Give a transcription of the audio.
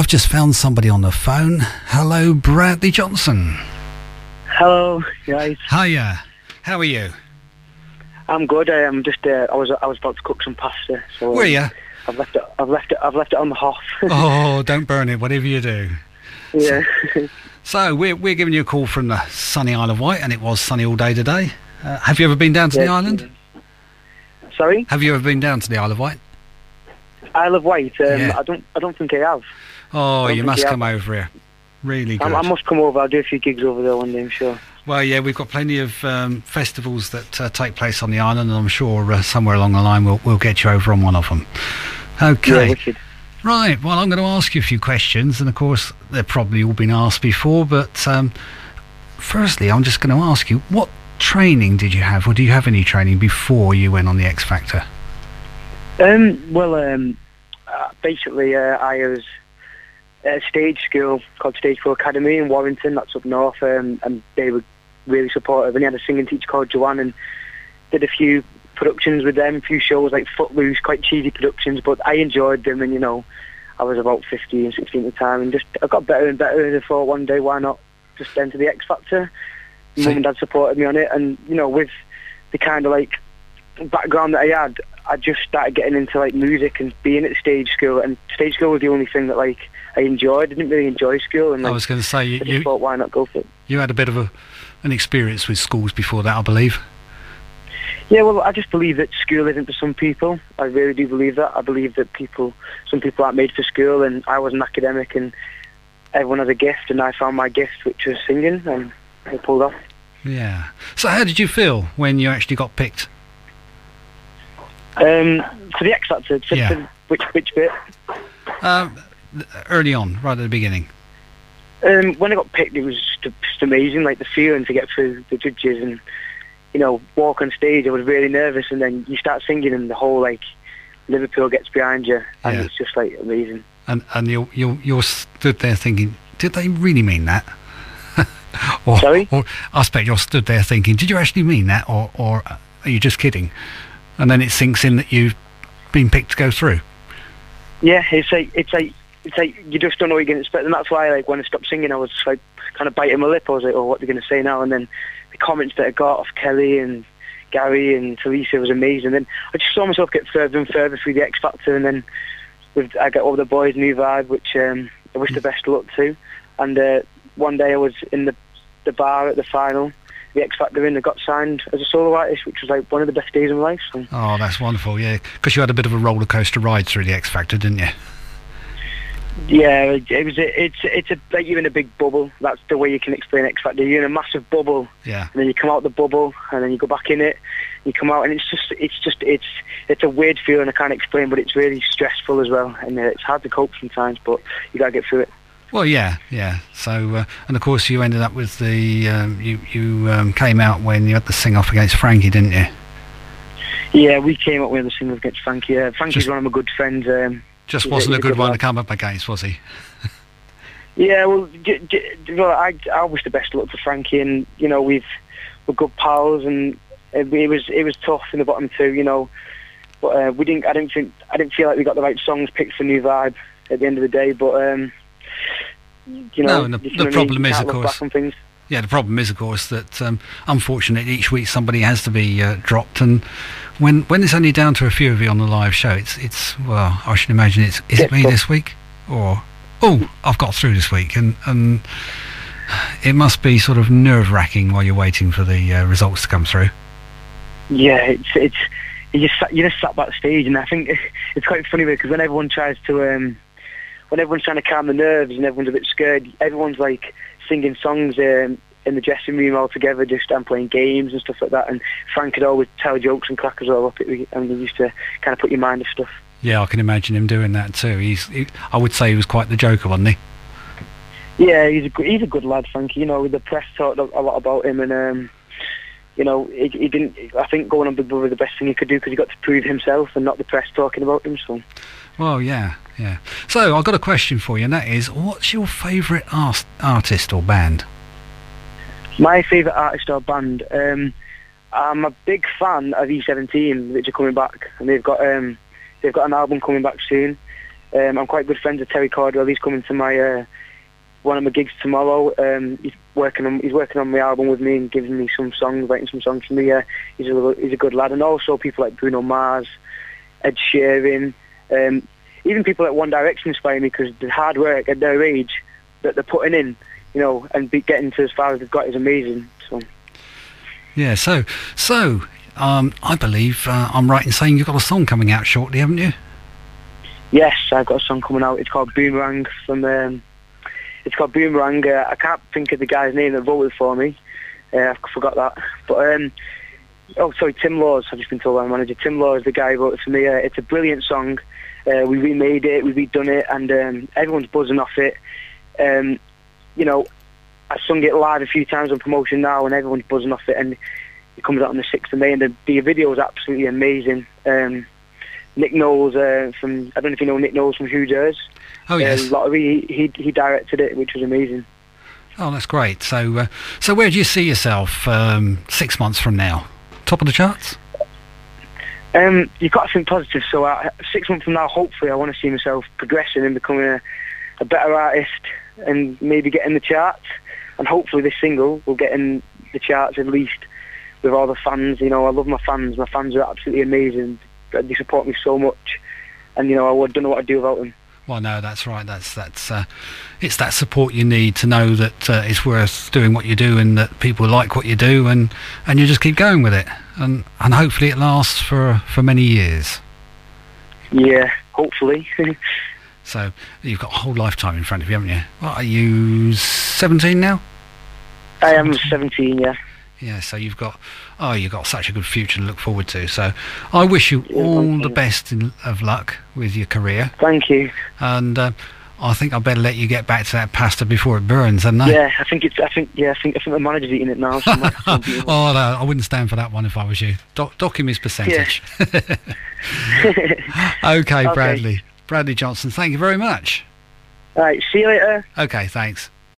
just found somebody on the phone. Hello, Bradley Johnson. Hello, guys. Hiya. How are you? I'm good. I'm just. I was about to cook some pasta. So Were you? I've left it on the hob. Oh, don't burn it. Whatever you do. Yeah. So we're giving you a call from the sunny Isle of Wight, and it was sunny all day today. Have you ever been down to the island? Sorry? Have you ever been down to the Isle of Wight? Isle of Wight. Yeah. I don't think I have. Oh, you must come over here. Really good. I must come over. I'll do a few gigs over there one day, I'm sure. Well, yeah, we've got plenty of festivals that take place on the island, and I'm sure somewhere along the line we'll get you over on one of them. Okay. Yeah, wicked. Right, well, I'm going to ask you a few questions, and of course they've probably all been asked before, but firstly I'm just going to ask you, what training did you have, or do you have any training before you went on the X Factor? Basically I was at a stage school called Stage 4 Academy in Warrington, that's up north, and they were really supportive, and he had a singing teacher called Joanne, and did a few productions with them, a few shows like Footloose, quite cheesy productions, but I enjoyed them, and I was about 15, 16 at the time, and just I got better and better, and I thought one day why not just enter the X Factor. Mum and Dad supported me on it, and with the kind of like background that I had, I just started getting into like music and being at stage school, and stage school was the only thing that like I enjoyed. I didn't really enjoy school, and I was going to say I just thought why not go for it. You had a bit of an experience with schools before that, I believe. Yeah, well, I just believe that school isn't for some people. I really do believe that. I believe that some people aren't made for school, and I was an academic, and everyone has a gift, and I found my gift, which was singing, and I pulled off. Yeah. So how did you feel when you actually got picked? For the X Factor, Yeah. Which bit? Early on, right at the beginning. When I got picked, it was just amazing, like the feeling to get through the judges and walk on stage. I was really nervous, and then you start singing, and the whole like Liverpool gets behind you, and it's just like amazing. And you're stood there thinking, did they really mean that? Sorry? Or I expect you're stood there thinking, did you actually mean that, or are you just kidding? And then it sinks in that you've been picked to go through. Yeah, it's like you just don't know what you're going to expect, and that's why like when I stopped singing, I was like kind of biting my lip. I was like, oh, what are they going to say now? And then the comments that I got off Kelly and Gary and Teresa was amazing. And I just saw myself get further and further through the X Factor, and then I got all the boys' New Vibe, which I wish the best of luck to. And one day I was in the bar at the final, the X Factor, and I got signed as a solo artist, which was like one of the best days of my life. So. Oh, that's wonderful, yeah. Because you had a bit of a roller coaster ride through the X Factor, didn't you? Yeah, it's like you're in a big bubble. That's the way you can explain X Factor. You're in a massive bubble, yeah. And then you come out the bubble, and then you go back in it. You come out, and it's a weird feeling I can't explain, but it's really stressful as well, and it's hard to cope sometimes. But you gotta get through it. Well, yeah. So, and of course, you ended up with the you came out when you had to sing off against Frankie, didn't you? Yeah, we came up with the sing against Frankie. Frankie's one of my good friends. Just wasn't a good one to come up against, was he? Yeah, well, I wish the best of luck to Frankie, and we're good pals, and it was tough in the bottom two, but I didn't feel like we got the right songs picked for New Vibe at the end of the day, but no, and the problem is, of course. Yeah, the problem is, of course, that unfortunately each week somebody has to be dropped, and when it's only down to a few of you on the live show, it's well, I should imagine is it me this week, or I've got through this week, and it must be sort of nerve-wracking while you're waiting for the results to come through. Yeah, it's you just sat backstage, and I think it's quite funny because when everyone tries to when everyone's trying to calm the nerves and everyone's a bit scared, everyone's like singing songs in the dressing room all together, just playing games and stuff like that. And Frank could always tell jokes and crack us all up, and he used to kind of put your mind to stuff. Yeah, I can imagine him doing that too. I would say he was quite the joker, wasn't he? Yeah, he's a good lad, Frankie. The press talked a lot about him, and he didn't. I think going on Big Brother was the best thing he could do because he got to prove himself and not the press talking about him. So. Well, yeah. So I've got a question for you, and that is, what's your favourite artist or band? My favourite artist or band? I'm a big fan of E17, which are coming back, and they've got an album coming back soon. I'm quite good friends with Terry Cordwell. He's coming to my one of my gigs tomorrow. He's working on my album with me and giving me some songs, writing some songs for me. He's a good lad, and also people like Bruno Mars, Ed Sheeran, even people like One Direction inspire me because the hard work at their age that they're putting in, and getting to as far as they've got is amazing. So. Yeah, so I believe I'm right in saying you've got a song coming out shortly, haven't you? Yes, I've got a song coming out. It's called Boomerang. It's called Boomerang. I can't think of the guy's name that voted for me. I forgot that. But Tim Laws. I've just been told by my manager. Tim Laws, the guy who voted for me. It's a brilliant song. We remade it, we redone it, and everyone's buzzing off it. I sung it live a few times on promotion now, and everyone's buzzing off it. And it comes out on the 6th of May, and the video is absolutely amazing. Nick Knowles I don't know if you know Nick Knowles from Hoosiers. Oh yes. Lottery, he directed it, which was amazing. Oh, that's great. So where do you see yourself 6 months from now? Top of the charts? You've got to think positive. So 6 months from now, hopefully, I want to see myself progressing and becoming a better artist, and maybe get in the charts. And hopefully, this single will get in the charts at least with all the fans. I love my fans. My fans are absolutely amazing. They support me so much, and I don't know what I'd do without them. Well, no, that's right. That's it's that support you need to know that it's worth doing what you do, and that people like what you do, and you just keep going with it, and hopefully it lasts for many years. Yeah, hopefully. So you've got a whole lifetime in front of you, haven't you? What are you, 17 now? I am 17, yeah. Yeah, so you've got such a good future to look forward to. So I wish you all the best of luck with your career. Thank you. And I think I better let you get back to that pasta before it burns, hadn't I? Yeah, I think the manager's eating it now. So oh no, I wouldn't stand for that one if I was you. Dock him his percentage. Yeah. Okay, Bradley Johnson, thank you very much. All right, see you later. Okay, thanks.